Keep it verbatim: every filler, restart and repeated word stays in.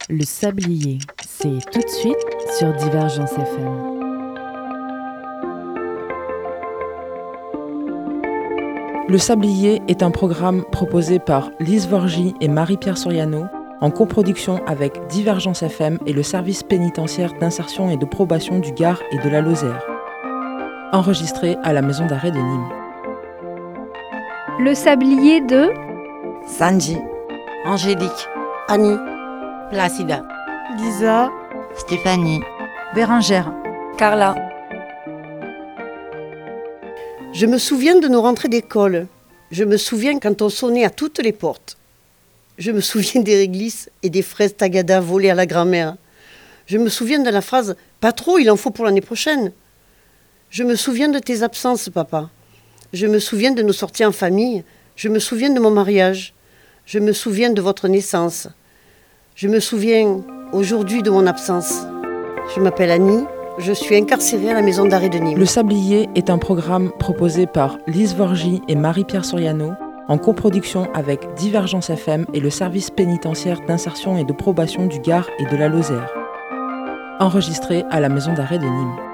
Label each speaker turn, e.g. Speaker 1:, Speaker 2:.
Speaker 1: Le Sablier, c'est tout de suite sur Divergence F M.
Speaker 2: Le Sablier est un programme proposé par Lise Vorgy et Marie-Pierre Soriano en coproduction avec Divergence F M et le service pénitentiaire d'insertion et de probation du Gard et de la Lozère. Enregistré à la maison d'arrêt de Nîmes.
Speaker 3: Le Sablier de
Speaker 4: Sanji,
Speaker 5: Angélique,
Speaker 6: Annie,
Speaker 5: Placida,
Speaker 7: Lisa,
Speaker 8: Stéphanie,
Speaker 9: Bérangère,
Speaker 10: Carla.
Speaker 6: Je me souviens de nos rentrées d'école. Je me souviens quand on sonnait à toutes les portes. Je me souviens des réglisses et des fraises tagada volées à la grand-mère. Je me souviens de la phrase « Pas trop, il en faut pour l'année prochaine ». Je me souviens de tes absences, papa. Je me souviens de nos sorties en famille. Je me souviens de mon mariage. Je me souviens de votre naissance. Je me souviens aujourd'hui de mon absence. Je m'appelle Annie. Je suis incarcérée à la maison d'arrêt de Nîmes.
Speaker 2: Le Sablier est un programme proposé par Lise Vorgy et Marie-Pierre Soriano en coproduction avec Divergence F M et le service pénitentiaire d'insertion et de probation du Gard et de la Lozère. Enregistré à la maison d'arrêt de Nîmes.